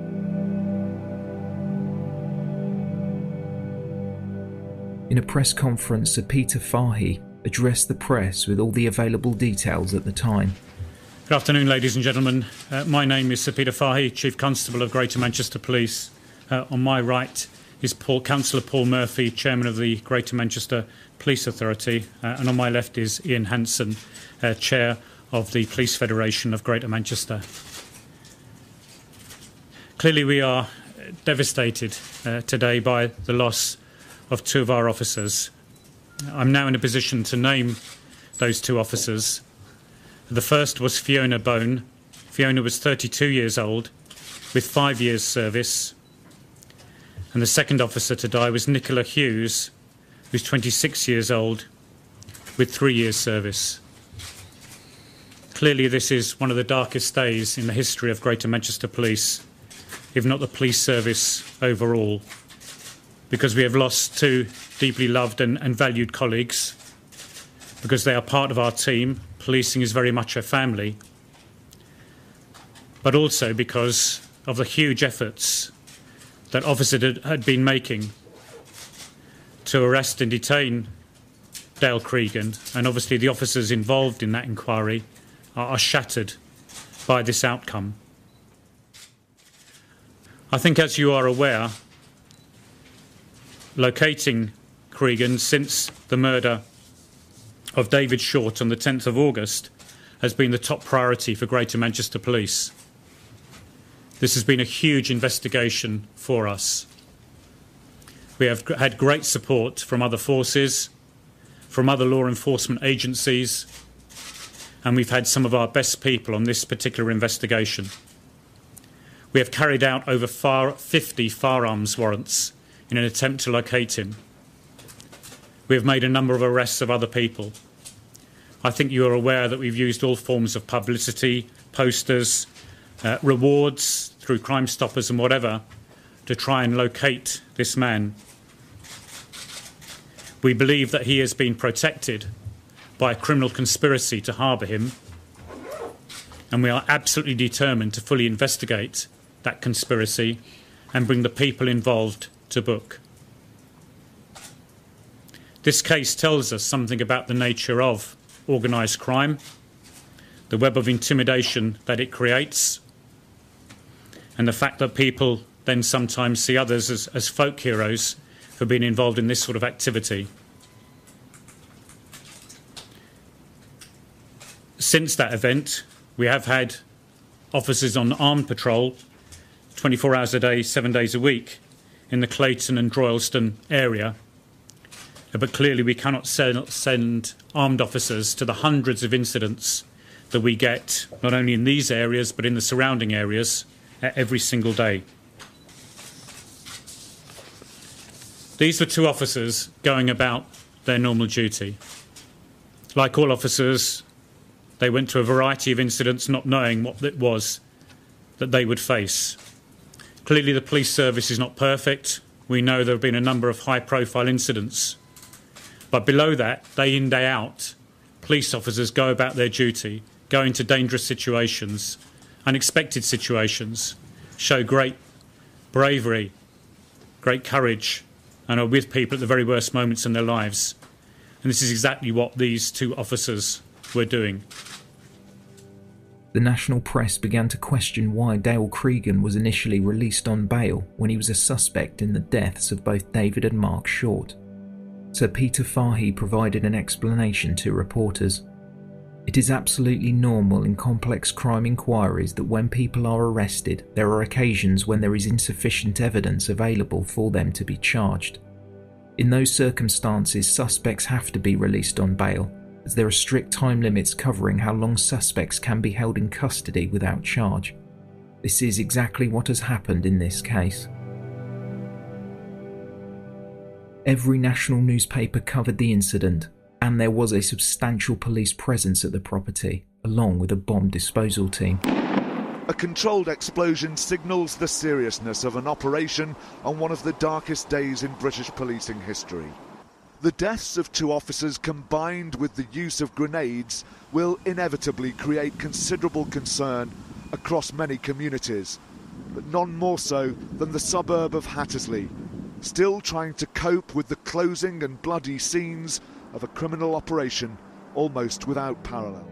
S5: In a press conference, Sir Peter Fahey addressed the press with all the available details at the time.
S14: Good afternoon, ladies and gentlemen. My name is Sir Peter Fahey, Chief Constable of Greater Manchester Police. On my right is Councillor Paul Murphy, Chairman of the Greater Manchester Police Authority, and on my left is Ian Hanson, Chair of the Police Federation of Greater Manchester. Clearly we are devastated today by the loss of 2 of our officers. I'm now in a position to name those 2 officers. The first was Fiona Bone. Fiona was 32 years old with 5 years service. And the second officer to die was Nicola Hughes, who's 26 years old with 3 years service. Clearly this is one of the darkest days in the history of Greater Manchester Police, if not the police service overall, because we have lost 2 deeply loved and valued colleagues, because they are part of our team. Policing is very much a family, but also because of the huge efforts that officers had been making to arrest and detain Dale Cregan, and obviously the officers involved in that inquiry are shattered by this outcome. I think, as you are aware, locating Cregan since the murder of David Short on the 10th of August has been the top priority for Greater Manchester Police. This has been a huge investigation for us. We have had great support from other forces, from other law enforcement agencies, and we've had some of our best people on this particular investigation. We have carried out over 50 firearms warrants in an attempt to locate him. We have made a number of arrests of other people. I think you are aware that we've used all forms of publicity, posters, rewards through Crime Stoppers and whatever to try and locate this man. We believe that he has been protected by a criminal conspiracy to harbour him, and we are absolutely determined to fully investigate that conspiracy and bring the people involved to book. This case tells us something about the nature of organised crime, the web of intimidation that it creates, and the fact that people then sometimes see others as folk heroes for being involved in this sort of activity. Since that event, we have had officers on armed patrol 24 hours a day, 7 days a week in the Clayton and Droylsden area. But clearly we cannot send armed officers to the hundreds of incidents that we get, not only in these areas, but in the surrounding areas, every single day. These were 2 officers going about their normal duty. Like all officers, they went to a variety of incidents not knowing what it was that they would face. Clearly the police service is not perfect. We know there have been a number of high-profile incidents. But below that, day in, day out, police officers go about their duty, go into dangerous situations, unexpected situations, show great bravery, great courage, and are with people at the very worst moments in their lives. And this is exactly what these 2 officers were doing.
S5: The national press began to question why Dale Cregan was initially released on bail when he was a suspect in the deaths of both David and Mark Short. Sir Peter Fahey provided an explanation to reporters. It is absolutely normal in complex crime inquiries that when people are arrested, there are occasions when there is insufficient evidence available for them to be charged. In those circumstances, suspects have to be released on bail, as there are strict time limits covering how long suspects can be held in custody without charge. This is exactly what has happened in this case. Every national newspaper covered the incident, and there was a substantial police presence at the property, along with a bomb disposal team.
S15: A controlled explosion signals the seriousness of an operation on one of the darkest days in British policing history. The deaths of 2 officers combined with the use of grenades will inevitably create considerable concern across many communities, but none more so than the suburb of Hattersley, still trying to cope with the closing and bloody scenes of a criminal operation almost without parallel.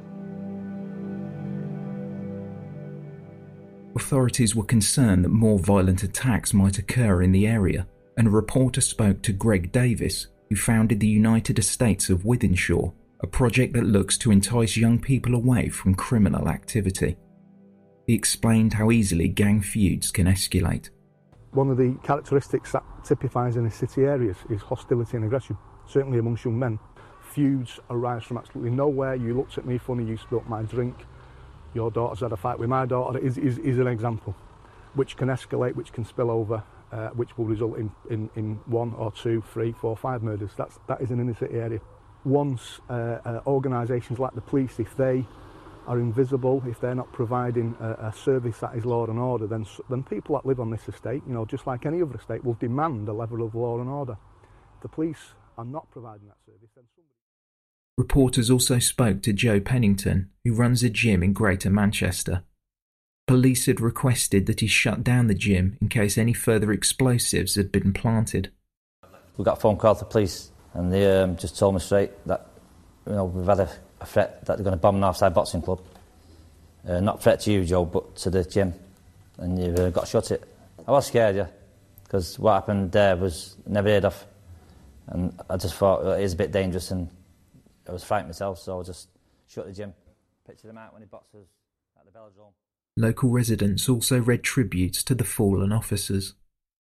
S5: Authorities were concerned that more violent attacks might occur in the area, and a reporter spoke to Greg Davis, who founded the United Estates of Wythenshawe, a project that looks to entice young people away from criminal activity. He explained how easily gang feuds can escalate.
S16: One of the characteristics that typifies inner city areas is hostility and aggression, certainly amongst young men. Feuds arise from absolutely nowhere. You looked at me funny, you spilt my drink, your daughter's had a fight with my daughter, is an example, which can escalate, which can spill over, which will result in 1 or 2, 3, 4, 5 murders. That is an inner city area. Once organisations like the police, if they are invisible, if they're not providing a service that is law and order, then people that live on this estate, just like any other estate, will demand a level of law and order. If the police are not providing that service, then somebody...
S5: Reporters also spoke to Joe Pennington, who runs a gym in Greater Manchester. Police had requested that he shut down the gym in case any further explosives had been planted.
S17: We got a phone call to the police, and they just told me straight that we've had a threat that they're going to bomb an offside boxing club. Not a threat to you, Joe, but to the gym, and you've got to shut it. I was scared, yeah, because what happened there was never heard of, and I just thought it is a bit dangerous, and I was frightened myself, so I just shut the gym. Picture them out when he boxes at the velodrome.
S5: Local residents also read tributes to the fallen officers.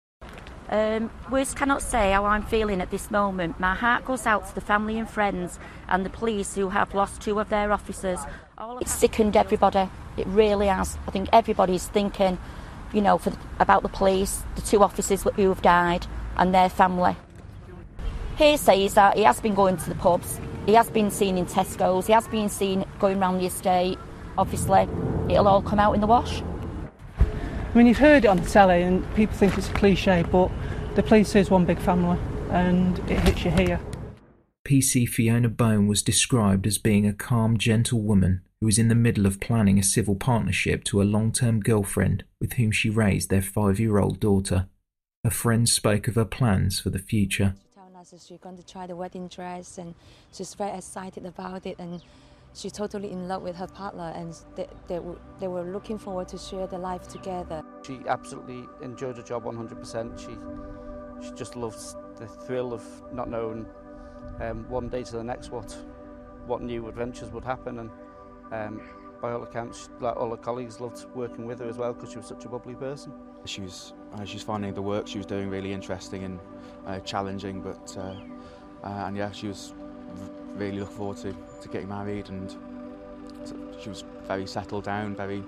S18: Words cannot say how I'm feeling at this moment. My heart goes out to the family and friends and the police who have lost 2 of their officers. It's sickened everybody. It really has. I think everybody's thinking, about the police, the 2 officers who have died and their family. Hearsay is that he has been going to the pubs, he has been seen in Tesco's, he has been seen going around the estate. Obviously, it'll all come out in the wash.
S19: I mean, you've heard it on the telly and people think it's a cliche, but the police is one big family and it hits you here.
S5: PC Fiona Bone was described as being a calm, gentle woman who was in the middle of planning a civil partnership to a long-term girlfriend with whom she raised their 5-year-old daughter. Her friends spoke of her plans for the future.
S20: She told us that she's going to try the wedding dress and she's very excited about it, and she's totally in love with her partner, and they were looking forward to share their life together.
S21: She absolutely enjoyed her job 100%. She just loves the thrill of not knowing one day to the next what new adventures would happen, and by all accounts, like all her colleagues loved working with her as well because she was such a bubbly person.
S22: She was finding the work she was doing really interesting and challenging, but she was really looking forward to getting married, and she was very settled down, very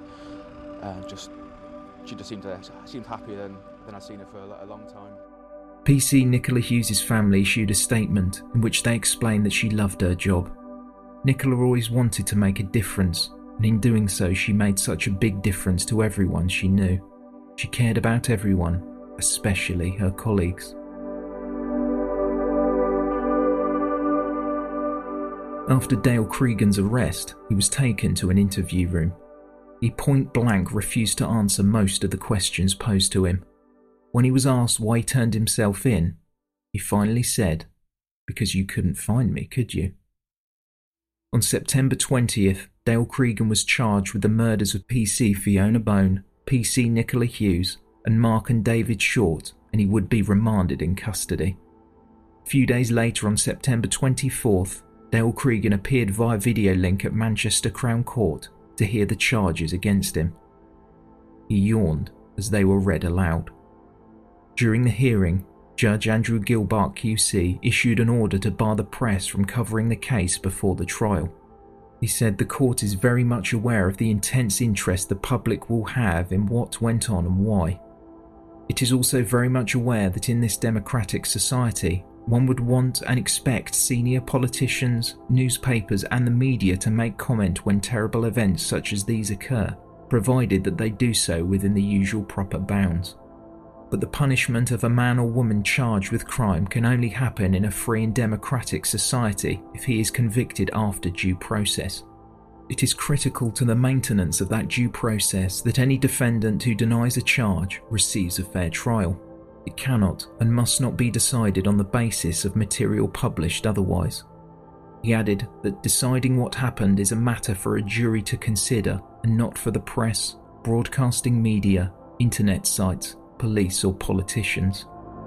S22: she just seemed happier than I'd seen her for a long time.
S5: PC Nicola Hughes' family issued a statement in which they explained that she loved her job. Nicola always wanted to make a difference, and in doing so she made such a big difference to everyone she knew. She cared about everyone, especially her colleagues. After Dale Cregan's arrest, he was taken to an interview room. He point-blank refused to answer most of the questions posed to him. When he was asked why he turned himself in, he finally said, "Because you couldn't find me, could you?" On September 20th, Dale Cregan was charged with the murders of PC Fiona Bone, PC Nicola Hughes, and Mark and David Short, and he would be remanded in custody. A few days later, on September 24th, Dale Cregan appeared via video link at Manchester Crown Court to hear the charges against him. He yawned as they were read aloud. During the hearing, Judge Andrew Gilbart QC issued an order to bar the press from covering the case before the trial. He said the court is very much aware of the intense interest the public will have in what went on and why. It is also very much aware that in this democratic society, one would want and expect senior politicians, newspapers and the media to make comment when terrible events such as these occur, provided that they do so within the usual proper bounds. But the punishment of a man or woman charged with crime can only happen in a free and democratic society if he is convicted after due process. It is critical to the maintenance of that due process that any defendant who denies a charge receives a fair trial. It cannot and must not be decided on the basis of material published otherwise. He added that deciding what happened is a matter for a jury to consider and not for the press, broadcasting media, internet sites, police or politicians.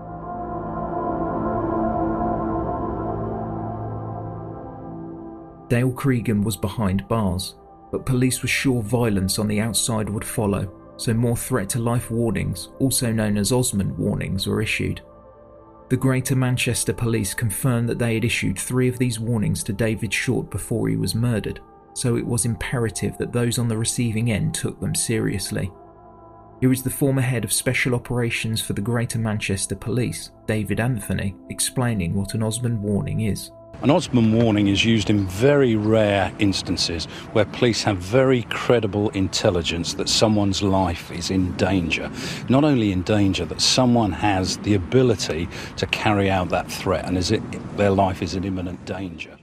S5: Dale Cregan was behind bars, but police were sure violence on the outside would follow, so more threat-to-life warnings, also known as Osmond warnings, were issued. The Greater Manchester Police confirmed that they had issued 3 of these warnings to David Short before he was murdered, so it was imperative that those on the receiving end took them seriously. Here is the former head of Special Operations for the Greater Manchester Police, David Anthony, explaining what an Osmond warning is.
S3: An Osmond warning is used in very rare instances where police have very credible intelligence that someone's life is in danger. Not only in danger, that someone has the ability to carry out that threat and their life is in imminent danger.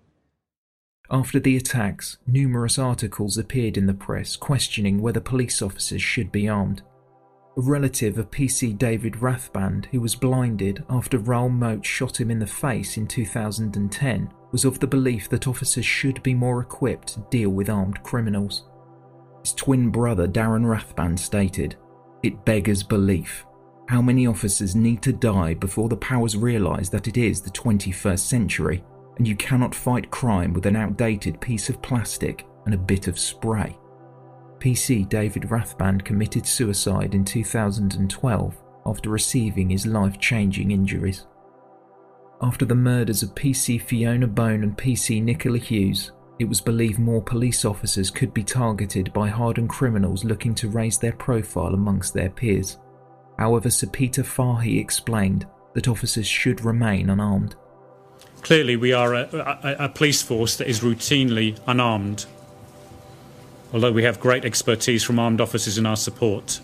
S5: After the attacks, numerous articles appeared in the press questioning whether police officers should be armed. A relative of PC David Rathband, who was blinded after Raoul Moat shot him in the face in 2010, was of the belief that officers should be more equipped to deal with armed criminals. His twin brother Darren Rathband stated, "It beggars belief. How many officers need to die before the powers realise that it is the 21st century, and you cannot fight crime with an outdated piece of plastic and a bit of spray?" PC David Rathband committed suicide in 2012 after receiving his life-changing injuries. After the murders of PC Fiona Bone and PC Nicola Hughes, it was believed more police officers could be targeted by hardened criminals looking to raise their profile amongst their peers. However, Sir Peter Fahy explained that officers should remain unarmed.
S14: Clearly, we are a police force that is routinely unarmed, although we have great expertise from armed officers in our support.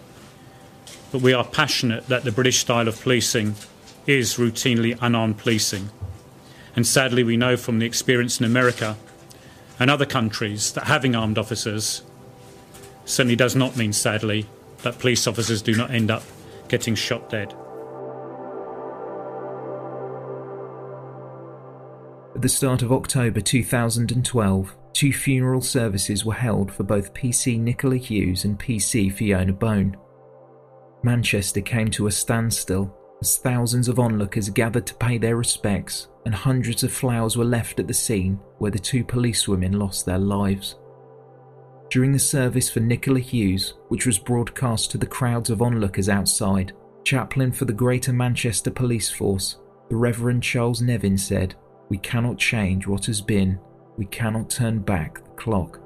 S14: But we are passionate that the British style of policing is routinely unarmed policing. And sadly, we know from the experience in America and other countries that having armed officers certainly does not mean, sadly, that police officers do not end up getting shot dead.
S5: At the start of October 2012, 2 funeral services were held for both PC Nicola Hughes and PC Fiona Bone. Manchester came to a standstill as thousands of onlookers gathered to pay their respects, and hundreds of flowers were left at the scene where the 2 policewomen lost their lives. During the service for Nicola Hughes, which was broadcast to the crowds of onlookers outside, chaplain for the Greater Manchester Police Force, the Reverend Charles Nevin said, "We cannot change what has been. We cannot turn back the clock."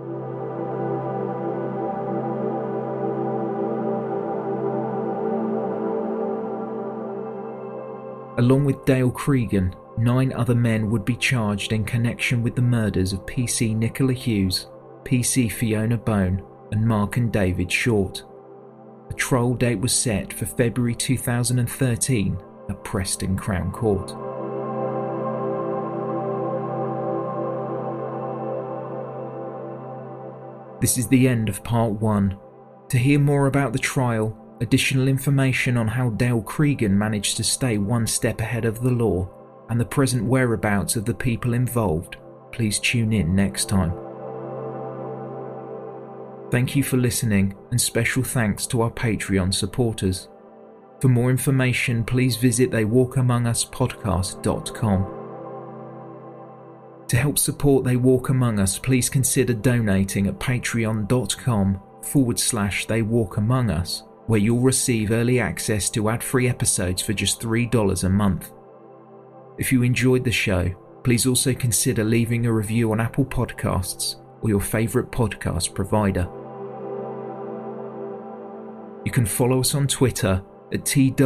S5: Along with Dale Cregan, 9 other men would be charged in connection with the murders of PC Nicola Hughes, PC Fiona Bone and Mark and David Short. A trial date was set for February 2013 at Preston Crown Court. This is the end of part 1. To hear more about the trial, additional information on how Dale Cregan managed to stay one step ahead of the law, and the present whereabouts of the people involved, please tune in next time. Thank you for listening, and special thanks to our Patreon supporters. For more information, please visit theywalkamonguspodcast.com. To help support They Walk Among Us, please consider donating at patreon.com/They Walk Among Us, where you'll receive early access to ad-free episodes for just $3 a month. If you enjoyed the show, please also consider leaving a review on Apple Podcasts or your favourite podcast provider. You can follow us on Twitter at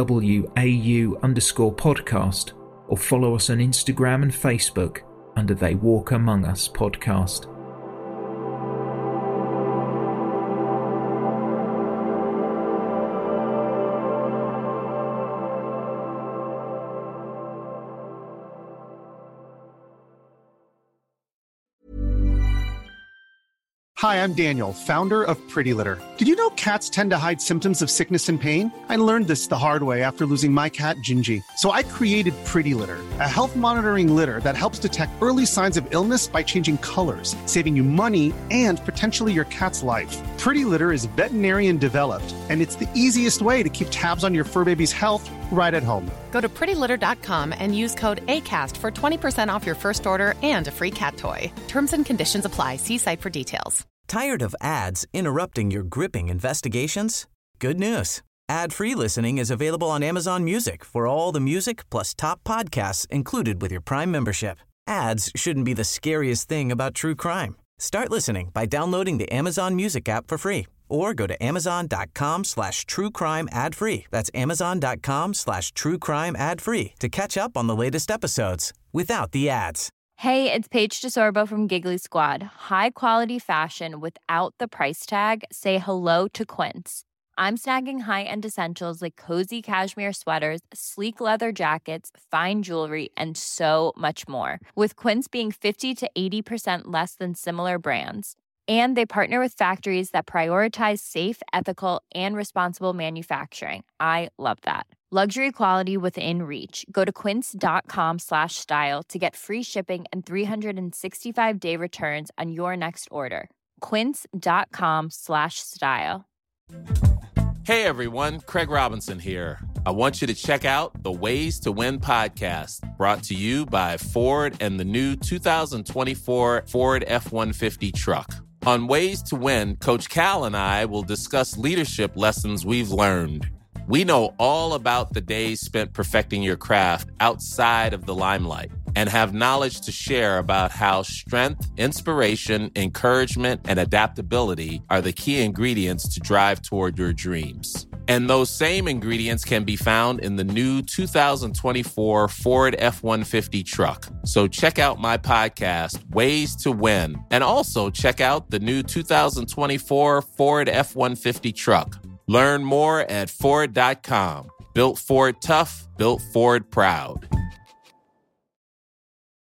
S5: TWAU_podcast or follow us on Instagram and Facebook under They Walk Among Us podcast.
S4: Hi, I'm Daniel, founder of Pretty Litter. Did you know cats tend to hide symptoms of sickness and pain? I learned this the hard way after losing my cat, Gingy. So I created Pretty Litter, a health monitoring litter that helps detect early signs of illness by changing colors, saving you money and potentially your cat's life. Pretty Litter is veterinarian developed, and it's the easiest way to keep tabs on your fur baby's health right at home.
S7: Go to prettylitter.com and use code ACAST for 20% off your first order and a free cat toy. Terms and conditions apply. See site for details.
S1: Tired of ads interrupting your gripping investigations? Good news. Ad-free listening is available on Amazon Music for all the music plus top podcasts included with your Prime membership. Ads shouldn't be the scariest thing about true crime. Start listening by downloading the Amazon Music app for free or go to amazon.com/truecrime ad-free. That's amazon.com/truecrime ad-free to catch up on the latest episodes without the ads.
S23: Hey, it's Paige DeSorbo from Giggly Squad. High quality fashion without the price tag. Say hello to Quince. I'm snagging high-end essentials like cozy cashmere sweaters, sleek leather jackets, fine jewelry, and so much more. With Quince being 50 to 80% less than similar brands. And they partner with factories that prioritize safe, ethical, and responsible manufacturing. I love that. Luxury quality within reach. Go to quince.com/style to get free shipping and 365-day returns on your next order. Quince.com/style.
S2: Hey everyone, Craig Robinson here. I want you to check out the Ways to Win podcast, brought to you by Ford and the new 2024 Ford F-150 truck. On Ways to Win, Coach Cal and I will discuss leadership lessons we've learned. We know all about the days spent perfecting your craft outside of the limelight and have knowledge to share about how strength, inspiration, encouragement, and adaptability are the key ingredients to drive toward your dreams. And those same ingredients can be found in the new 2024 Ford F-150 truck. So check out my podcast, Ways to Win, and also check out the new 2024 Ford F-150 truck. Learn more at Ford.com. Built Ford tough, built Ford proud.